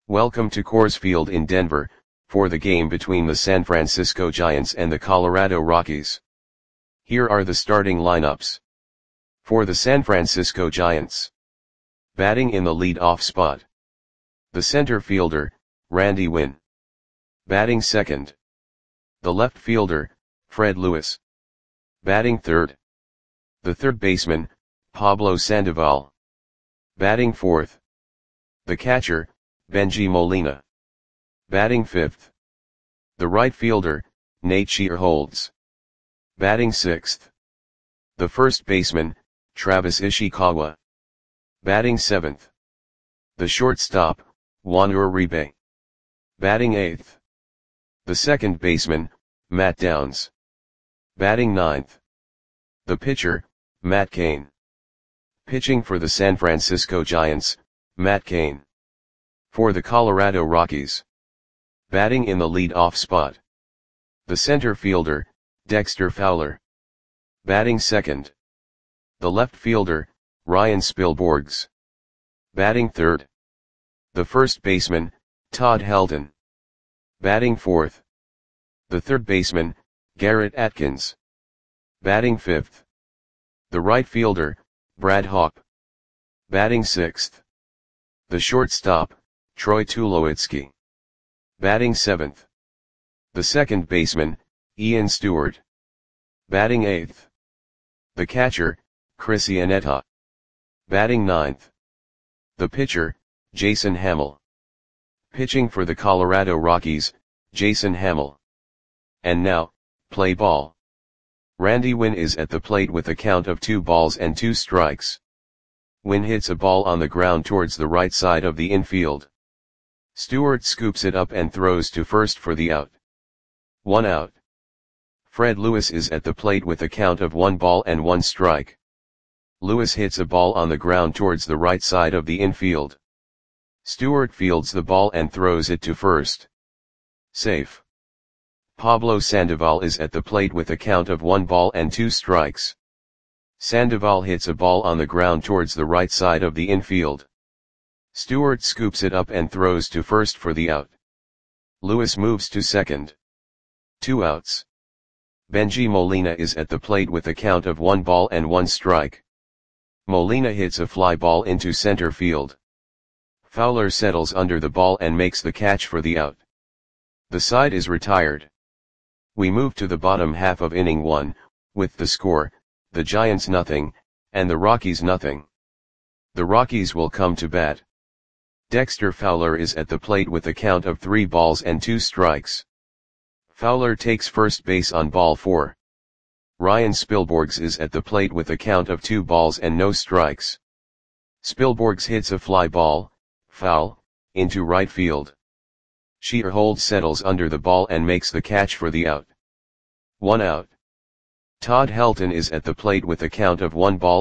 Welcome to Coors Field in Denver, for the game between the San Francisco Giants and the Colorado Rockies. Here are the starting lineups. For the San Francisco Giants. Batting in the lead-off spot. The center fielder, Randy Winn. Batting second. The left fielder, Fred Lewis. Batting third. The third baseman, Pablo Sandoval. Batting fourth. The catcher, Bengie Molina. Batting fifth. The right fielder, Nate Shearholtz. Batting sixth. The first baseman, Travis Ishikawa. Batting seventh. The shortstop, Juan Uribe. Batting eighth. The second baseman, Matt Downs. Batting ninth. The pitcher, Matt Cain. Pitching for the San Francisco Giants, Matt Cain. For the Colorado Rockies. Batting in the lead-off spot. The center fielder, Dexter Fowler. Batting second. The left fielder, Ryan Spilborghs. Batting third. The first baseman, Todd Helton. Batting fourth. The third baseman, Garrett Atkins. Batting fifth. The right fielder, Brad Hawpe. Batting sixth. The shortstop, Troy Tulowitzki. Batting seventh. The second baseman, Ian Stewart. Batting eighth. The catcher, Chris Iannetta. Batting ninth. The pitcher, Jason Hammel. Pitching for the Colorado Rockies, Jason Hammel. And now, play ball. Randy Winn is at the plate with a count of 2-2 Winn hits a ball on the ground towards the right side of the infield. Stewart scoops it up and throws to first for the out. 1 out. Fred Lewis is at the plate with a count of 1-1. Lewis hits a ball on the ground towards the right side of the infield. Stewart fields the ball and throws it to first. Safe. Pablo Sandoval is at the plate with a count of 1-2. Sandoval hits a ball on the ground towards the right side of the infield. Stewart scoops it up and throws to first for the out. Lewis moves to second. 2 outs. Bengie Molina is at the plate with a count of 1-1. Molina hits a fly ball into center field. Fowler settles under the ball and makes the catch for the out. The side is retired. We move to the bottom half of inning 1, with the score, the Giants nothing, and the Rockies nothing. The Rockies will come to bat. Dexter Fowler is at the plate with a count of 3-2. Fowler takes first base on ball 4. Ryan Spilborghs is at the plate with a count of 2-0. Spilborghs hits a fly ball, foul, into right field. Shearholtz settles under the ball and makes the catch for the out. 1 out. Todd Helton is at the plate with a count of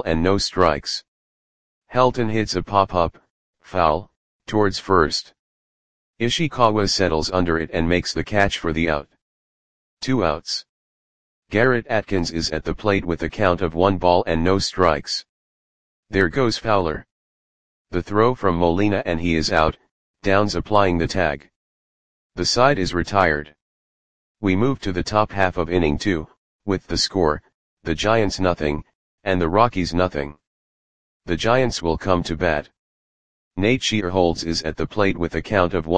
1-0. Helton hits a pop-up, foul, towards first. Ishikawa settles under it and makes the catch for the out. 2 outs. Garrett Atkins is at the plate with a count of 1-0. There goes Fowler. The throw from Molina and he is out, Downs applying the tag. The side is retired. We move to the top half of inning 2, with the score, the Giants nothing, and the Rockies nothing. The Giants will come to bat. Nate Shearholtz is at the plate with a count of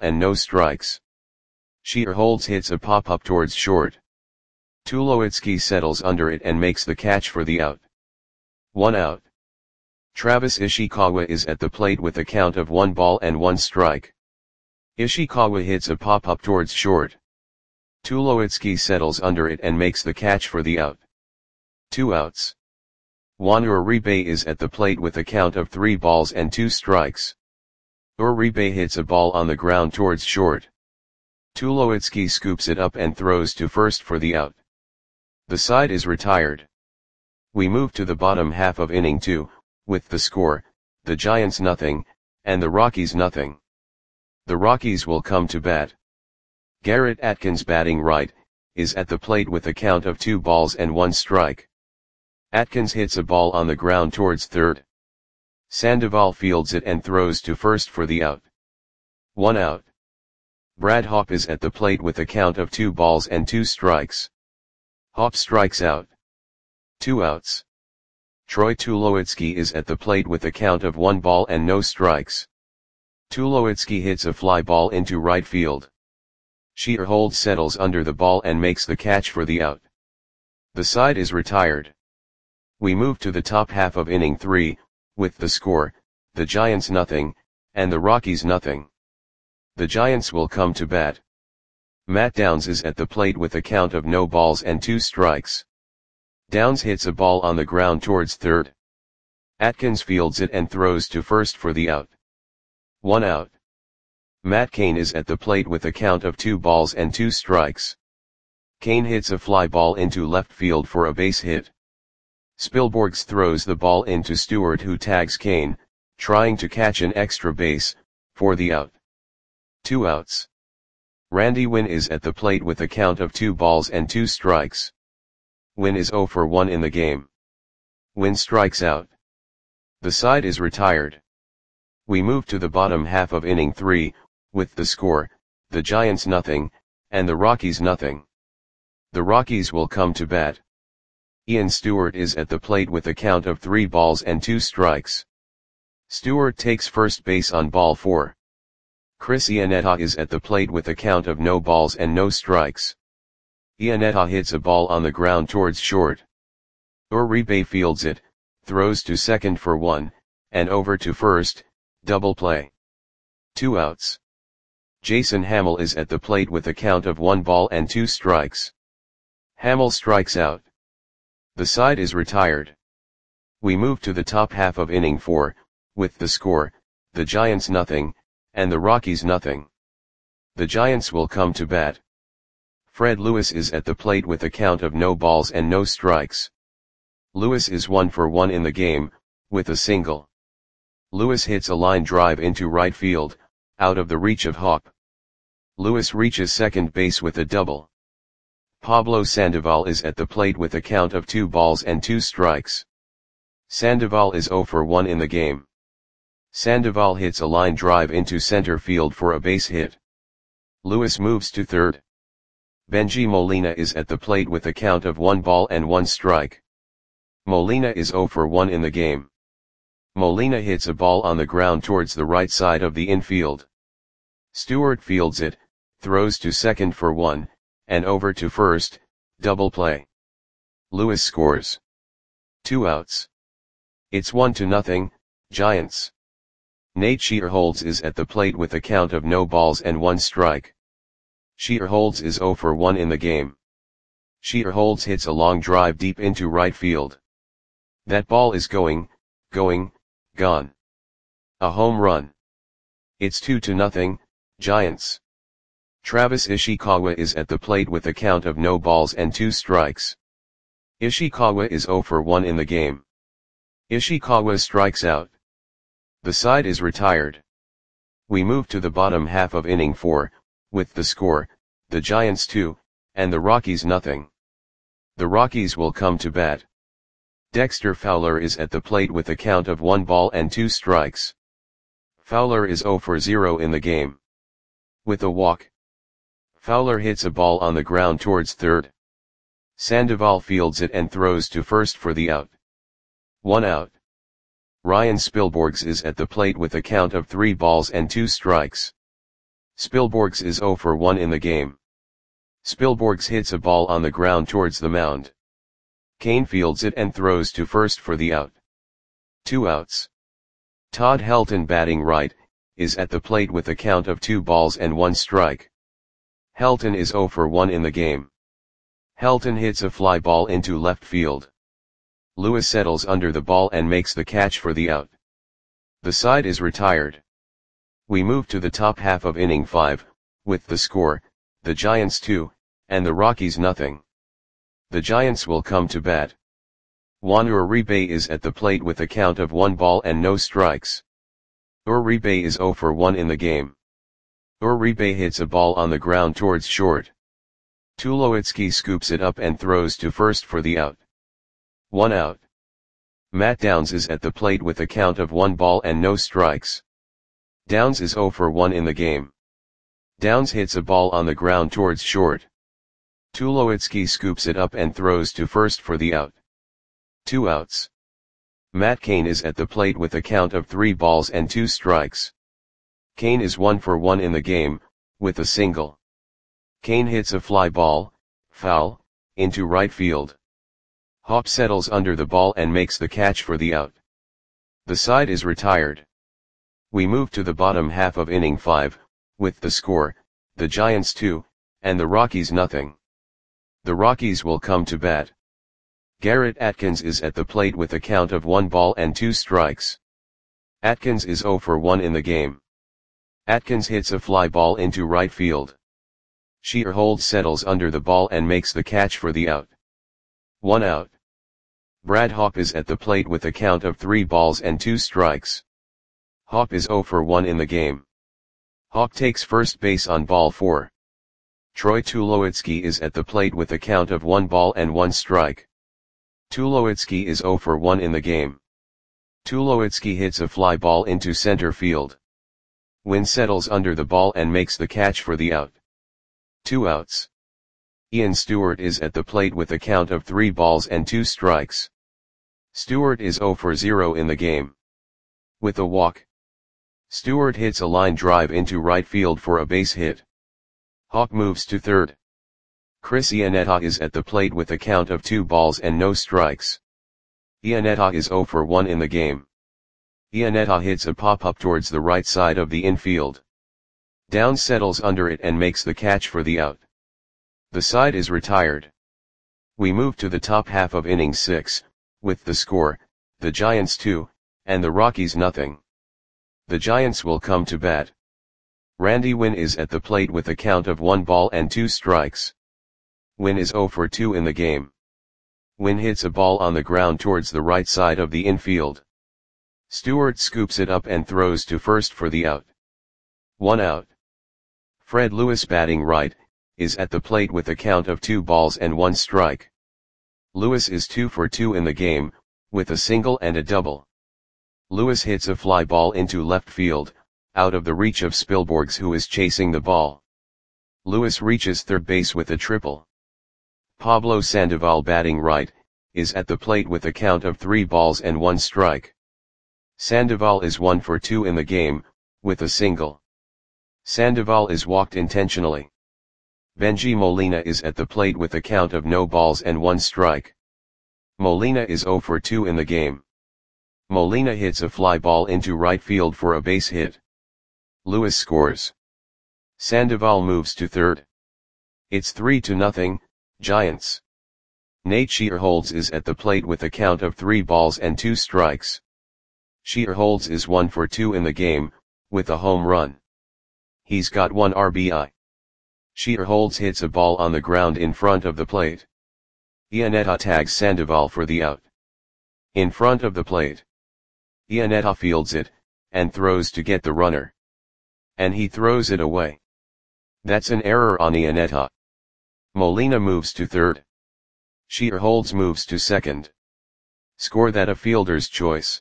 1-0. Shearholtz hits a pop-up towards short. Tulowitzki settles under it and makes the catch for the out. 1 out. Travis Ishikawa is at the plate with a count of 1-1. Ishikawa hits a pop-up towards short. Tulowitzki settles under it and makes the catch for the out. 2 outs. Juan Uribe is at the plate with a count of 3-2. Uribe hits a ball on the ground towards short. Tulowitzki scoops it up and throws to first for the out. The side is retired. We move to the bottom half of inning 2, with the score, the Giants nothing, and the Rockies nothing. The Rockies will come to bat. Garrett Atkins batting right, is at the plate with a count of 2-1. Atkins hits a ball on the ground towards third. Sandoval fields it and throws to first for the out. 1 out. Brad Hopp is at the plate with a count of 2 balls and 2 strikes. Hopp strikes out. 2 outs. Troy Tulowitzki is at the plate with a count of 1 ball and no strikes. Tulowitzki hits a fly ball into right field. Shearholtz settles under the ball and makes the catch for the out. The side is retired. We move to the top half of inning 3, with the score, the Giants nothing, and the Rockies nothing. The Giants will come to bat. Matt Downs is at the plate with a count of no balls and 2 strikes. Downs hits a ball on the ground towards third. Atkins fields it and throws to first for the out. 1 out. Matt Cain is at the plate with a count of 2 balls and 2 strikes. Cain hits a fly ball into left field for a base hit. Spilborghs throws the ball into Stewart, who tags Cain, trying to catch an extra base, for the out. 2 outs. Randy Winn is at the plate with a count of 2 balls and 2 strikes. Winn is 0 for 1 in the game. Winn strikes out. The side is retired. We move to the bottom half of inning 3, with the score, the Giants nothing, and the Rockies nothing. The Rockies will come to bat. Ian Stewart is at the plate with a count of 3 balls and 2 strikes. Stewart takes first base on ball 4. Chris Iannetta is at the plate with a count of no balls and no strikes. Iannetta hits a ball on the ground towards short. Uribe fields it, throws to second for 1, and over to first, double play. 2 outs. Jason Hammel is at the plate with a count of 1 ball and 2 strikes. Hammel strikes out. The side is retired. We move to the top half of inning 4, with the score, the Giants nothing, and the Rockies nothing. The Giants will come to bat. Fred Lewis is at the plate with a count of no balls and no strikes. Lewis is 1 for 1 in the game, with a single. Lewis hits a line drive into right field, out of the reach of Hopp. Lewis reaches second base with a double. Pablo Sandoval is at the plate with a count of 2 balls and 2 strikes. Sandoval is 0 for 1 in the game. Sandoval hits a line drive into center field for a base hit. Lewis moves to third. Benji Molina is at the plate with a count of 1 ball and 1 strike. Molina is 0 for 1 in the game. Molina hits a ball on the ground towards the right side of the infield. Stewart fields it, throws to second for 1, and over to first, double play. Lewis scores. 2 outs. It's 1-0, Giants. Nate Shearholtz is at the plate with a count of no balls and 1 strike. Shearholtz is 0 for 1 in the game. Shearholtz hits a long drive deep into right field. That ball is gone. A home run. It's 2-0, Giants. Travis Ishikawa is at the plate with a count of no balls and 2 strikes. Ishikawa is 0 for 1 in the game. Ishikawa strikes out. The side is retired. We move to the bottom half of inning 4, with the score, the Giants 2, and the Rockies nothing. The Rockies will come to bat. Dexter Fowler is at the plate with a count of 1 ball and 2 strikes. Fowler is 0 for 0 in the game. With a walk. Fowler hits a ball on the ground towards third. Sandoval fields it and throws to first for the out. 1 out. Ryan Spilborghs is at the plate with a count of 3 balls and 2 strikes. Spilborghs is 0 for 1 in the game. Spilborghs hits a ball on the ground towards the mound. Cain fields it and throws to first for the out. 2 outs. Todd Helton, batting right, is at the plate with a count of 2 balls and 1 strike. Helton is 0 for 1 in the game. Helton hits a fly ball into left field. Lewis settles under the ball and makes the catch for the out. The side is retired. We move to the top half of inning 5, with the score, the Giants 2, and the Rockies nothing. The Giants will come to bat. Juan Uribe is at the plate with a count of 1 ball and no strikes. Uribe is 0 for 1 in the game. Uribe hits a ball on the ground towards short. Tulowitzki scoops it up and throws to first for the out. 1 out. Matt Downs is at the plate with a count of 1 ball and no strikes. Downs is 0 for 1 in the game. Downs hits a ball on the ground towards short. Tulowitzki scoops it up and throws to first for the out. 2 outs. Matt Cain is at the plate with a count of 3 balls and 2 strikes. Cain is 1 for 1 in the game, with a single. Cain hits a fly ball, foul, into right field. Hop settles under the ball and makes the catch for the out. The side is retired. We move to the bottom half of inning 5, with the score, the Giants 2, and the Rockies nothing. The Rockies will come to bat. Garrett Atkins is at the plate with a count of 1 ball and 2 strikes. Atkins is 0 for 1 in the game. Atkins hits a fly ball into right field. Shearholtz settles under the ball and makes the catch for the out. 1 out. Brad Hawpe is at the plate with a count of 3 balls and 2 strikes. Hawpe is 0 for 1 in the game. Hawpe takes first base on ball 4. Troy Tulowitzki is at the plate with a count of 1 ball and 1 strike. Tulowitzki is 0 for 1 in the game. Tulowitzki hits a fly ball into center field. Wynn settles under the ball and makes the catch for the out. 2 outs. Ian Stewart is at the plate with a count of 3 balls and 2 strikes. Stewart is 0 for 0 in the game. With a walk. Stewart hits a line drive into right field for a base hit. Hawpe moves to third. Chris Iannetta is at the plate with a count of 2 balls and no strikes. Iannetta is 0 for 1 in the game. Iannetta hits a pop-up towards the right side of the infield. Downs settles under it and makes the catch for the out. The side is retired. We move to the top half of inning 6, with the score, the Giants 2, and the Rockies nothing. The Giants will come to bat. Randy Wynn is at the plate with a count of 1 ball and 2 strikes. Wynn is 0 for 2 in the game. Wynn hits a ball on the ground towards the right side of the infield. Stewart scoops it up and throws to first for the out. 1 out. Fred Lewis, batting right, is at the plate with a count of 2 balls and 1 strike. Lewis is 2 for 2 in the game, with a single and a double. Lewis hits a fly ball into left field, out of the reach of Spilborghs, who is chasing the ball. Lewis reaches third base with a triple. Pablo Sandoval, batting right, is at the plate with a count of 3 balls and 1 strike. Sandoval is 1 for 2 in the game, with a single. Sandoval is walked intentionally. Benji Molina is at the plate with a count of no balls and 1 strike. Molina is 0 for 2 in the game. Molina hits a fly ball into right field for a base hit. Lewis scores. Sandoval moves to third. It's 3-0, Giants. Nate Shearholtz is at the plate with a count of 3 balls and 2 strikes. Shearholtz is 1 for 2 in the game, with a home run. He's got 1 RBI. Shearholtz hits a ball on the ground in front of the plate. Iannetta tags Sandoval for the out. In front of the plate. Iannetta fields it, and throws to get the runner. And he throws it away. That's an error on Iannetta. Molina moves to third. Shearholtz moves to second. Score that a fielder's choice.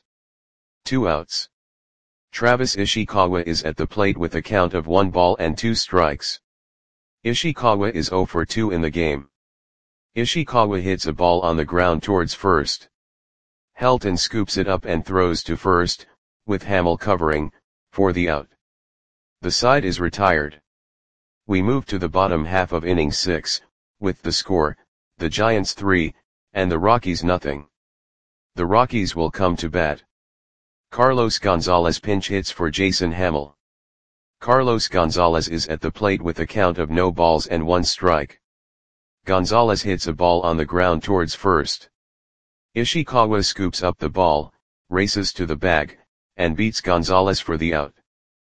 2 outs. Travis Ishikawa is at the plate with a count of 1 ball and 2 strikes. Ishikawa is 0 for 2 in the game. Ishikawa hits a ball on the ground towards first. Helton scoops it up and throws to first, with Hamill covering, for the out. The side is retired. We move to the bottom half of inning 6, with the score, the Giants 3, and the Rockies nothing. The Rockies will come to bat. Carlos Gonzalez pinch hits for Jason Hamill. Carlos Gonzalez is at the plate with a count of no balls and 1 strike. Gonzalez hits a ball on the ground towards first. Ishikawa scoops up the ball, races to the bag, and beats Gonzalez for the out.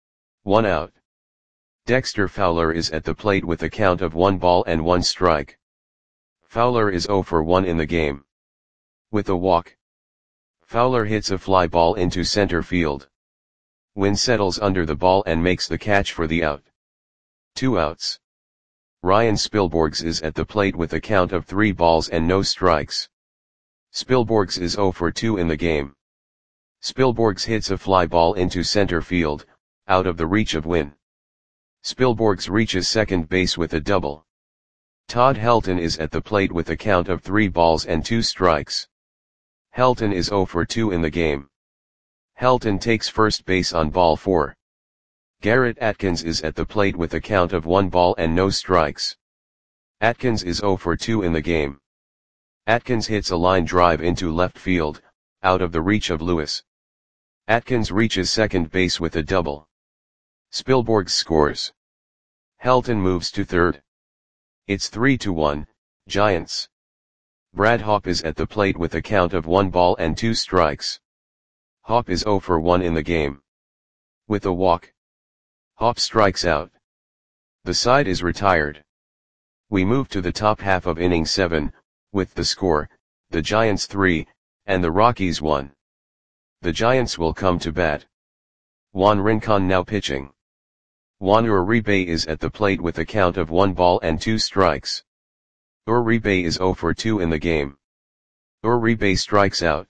1 out. Dexter Fowler is at the plate with a count of 1 ball and 1 strike. Fowler is 0 for 1 in the game. With a walk. Fowler hits a fly ball into center field. Wynn settles under the ball and makes the catch for the out. 2 outs. Ryan Spilborghs is at the plate with a count of 3 balls and no strikes. Spilborghs is 0 for 2 in the game. Spilborghs hits a fly ball into center field, out of the reach of Wynn. Spilborghs reaches second base with a double. Todd Helton is at the plate with a count of 3 balls and 2 strikes. Helton is 0 for 2 in the game. Helton takes first base on ball 4. Garrett Atkins is at the plate with a count of 1 ball and no strikes. Atkins is 0 for 2 in the game. Atkins hits a line drive into left field, out of the reach of Lewis. Atkins reaches second base with a double. Spilborghs scores. Helton moves to third. It's 3-1, Giants. Brad Hopp is at the plate with a count of 1 ball and 2 strikes. Hopp is 0 for 1 in the game. With a walk, Hopp strikes out. The side is retired. We move to the top half of inning 7, with the score, the Giants 3, and the Rockies 1. The Giants will come to bat. Juan Rincon now pitching. Juan Uribe is at the plate with a count of 1 ball and 2 strikes. Uribe is 0 for 2 in the game. Uribe strikes out.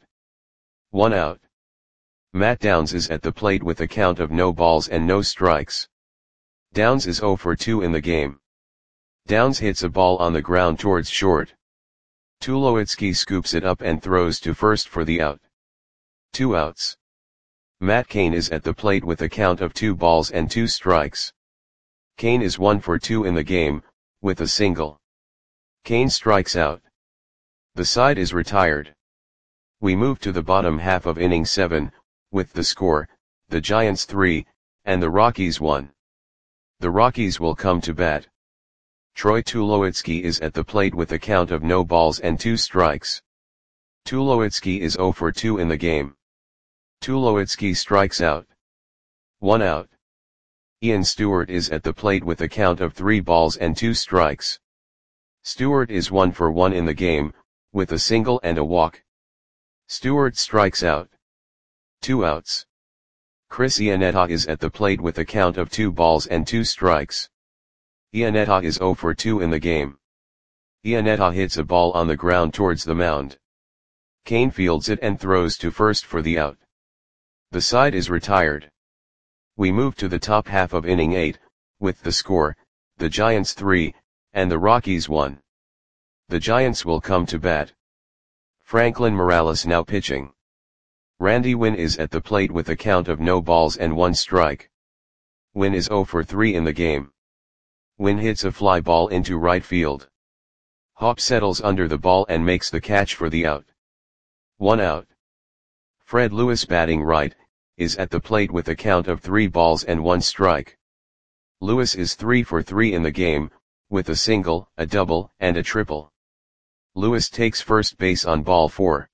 1 out. Matt Downs is at the plate with a count of no balls and no strikes. Downs is 0 for 2 in the game. Downs hits a ball on the ground towards short. Tulowitzki scoops it up and throws to first for the out. 2 outs. Matt Cain is at the plate with a count of 2 balls and 2 strikes. Cain is 1 for 2 in the game, with a single. Cain strikes out. The side is retired. We move to the bottom half of inning 7, with the score, the Giants 3, and the Rockies 1. The Rockies will come to bat. Troy Tulowitzki is at the plate with a count of no balls and 2 strikes. Tulowitzki is 0 for 2 in the game. Tulowitzki strikes out. 1 out. Ian Stewart is at the plate with a count of 3 balls and 2 strikes. Stewart is 1 for 1 in the game, with a single and a walk. Stewart strikes out. 2 outs. Chris Iannetta is at the plate with a count of 2 balls and 2 strikes. Iannetta is 0 for 2 in the game. Iannetta hits a ball on the ground towards the mound. Cain fields it and throws to first for the out. The side is retired. We move to the top half of inning 8, with the score, the Giants 3, and the Rockies 1. The Giants will come to bat. Franklin Morales now pitching. Randy Wynn is at the plate with a count of no balls and 1 strike. Wynn is 0 for 3 in the game. Wynn hits a fly ball into right field. Hopp settles under the ball and makes the catch for the out. 1 out. Fred Lewis batting right, is at the plate with a count of 3 balls and 1 strike. Lewis is 3 for 3 in the game, with a single, a double, and a triple. Lewis takes first base on ball 4.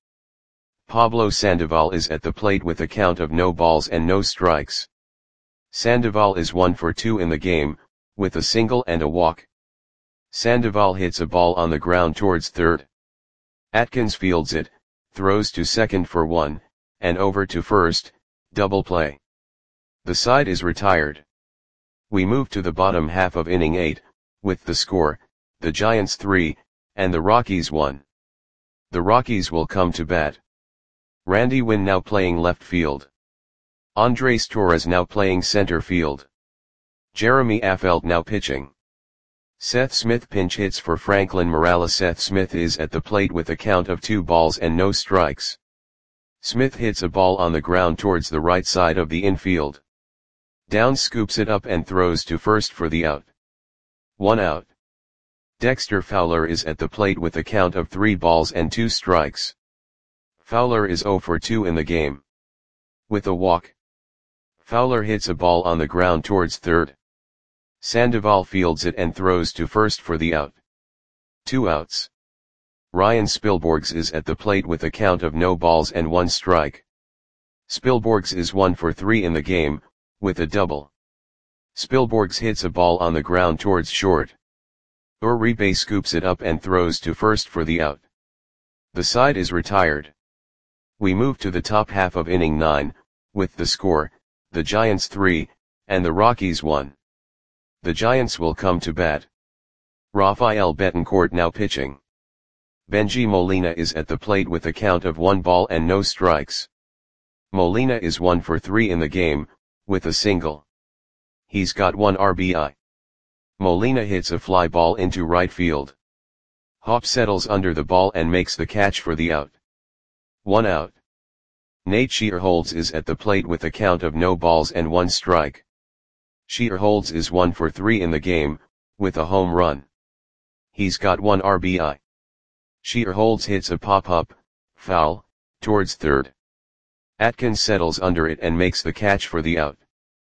Pablo Sandoval is at the plate with a count of no balls and no strikes. Sandoval is 1 for 2 in the game, with a single and a walk. Sandoval hits a ball on the ground towards third. Atkins fields it, throws to second for 1, and over to first, double play. The side is retired. We move to the bottom half of inning 8, with the score, the Giants 3, and the Rockies 1. The Rockies will come to bat. Randy Wynn now playing left field. Andres Torres now playing center field. Jeremy Affeldt now pitching. Seth Smith pinch hits for Franklin Morales. Seth Smith is at the plate with a count of 2 balls and no strikes. Smith hits a ball on the ground towards the right side of the infield. Downs scoops it up and throws to first for the out. 1 out. Dexter Fowler is at the plate with a count of 3 balls and 2 strikes. Fowler is 0 for 2 in the game. With a walk, Fowler hits a ball on the ground towards third. Sandoval fields it and throws to first for the out. 2 outs. Ryan Spilborghs is at the plate with a count of no balls and 1 strike. Spilborghs is 1 for 3 in the game, with a double. Spilborghs hits a ball on the ground towards short. Uribe scoops it up and throws to first for the out. The side is retired. We move to the top half of inning 9, with the score, the Giants 3, and the Rockies 1. The Giants will come to bat. Rafael Betancourt now pitching. Benji Molina is at the plate with a count of 1 ball and no strikes. Molina is 1 for 3 in the game, with a single. He's got 1 RBI. Molina hits a fly ball into right field. Hop settles under the ball and makes the catch for the out. 1 out. Nate Scheerholz is at the plate with a count of no balls and 1 strike. Scheerholz is 1 for 3 in the game, with a home run. He's got 1 RBI. Scheerholz hits a pop-up, foul, towards third. Atkins settles under it and makes the catch for the out.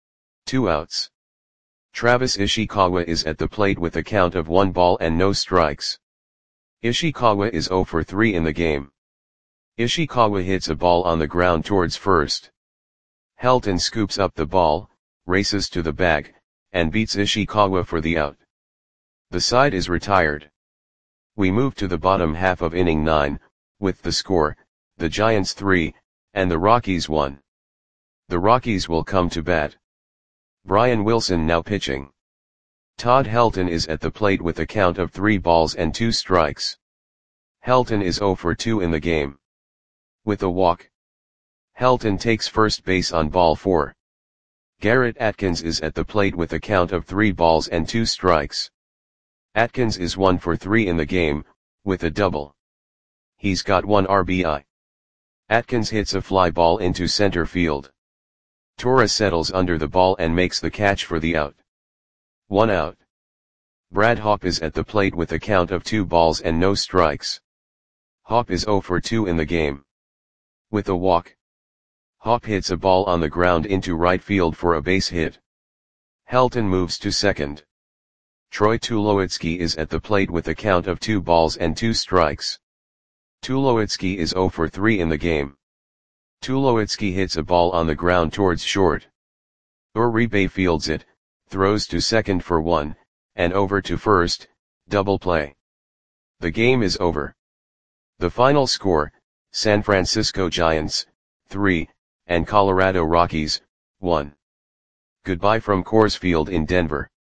2 outs. Travis Ishikawa is at the plate with a count of 1 ball and no strikes. Ishikawa is 0 for 3 in the game. Ishikawa hits a ball on the ground towards first. Helton scoops up the ball, races to the bag, and beats Ishikawa for the out. The side is retired. We move to the bottom half of inning 9, with the score, the Giants 3, and the Rockies 1. The Rockies will come to bat. Brian Wilson now pitching. Todd Helton is at the plate with a count of 3 balls and 2 strikes. Helton is 0 for 2 in the game. With a walk. Helton takes first base on ball 4. Garrett Atkins is at the plate with a count of 3 balls and 2 strikes. Atkins is 1 for 3 in the game, with a double. He's got 1 RBI. Atkins hits a fly ball into center field. Torres settles under the ball and makes the catch for the out. 1 out. Brad Hawpe is at the plate with a count of 2 balls and no strikes. Hawpe is 0 for 2 in the game. With a walk. Hawpe hits a ball on the ground into right field for a base hit. Helton moves to second. Troy Tulowitzki is at the plate with a count of 2 balls and 2 strikes. Tulowitzki is 0 for 3 in the game. Tulowitzki hits a ball on the ground towards short. Uribe fields it, throws to second for 1, and over to first, double play. The game is over. The final score, San Francisco Giants, 3, and Colorado Rockies, 1. Goodbye from Coors Field in Denver.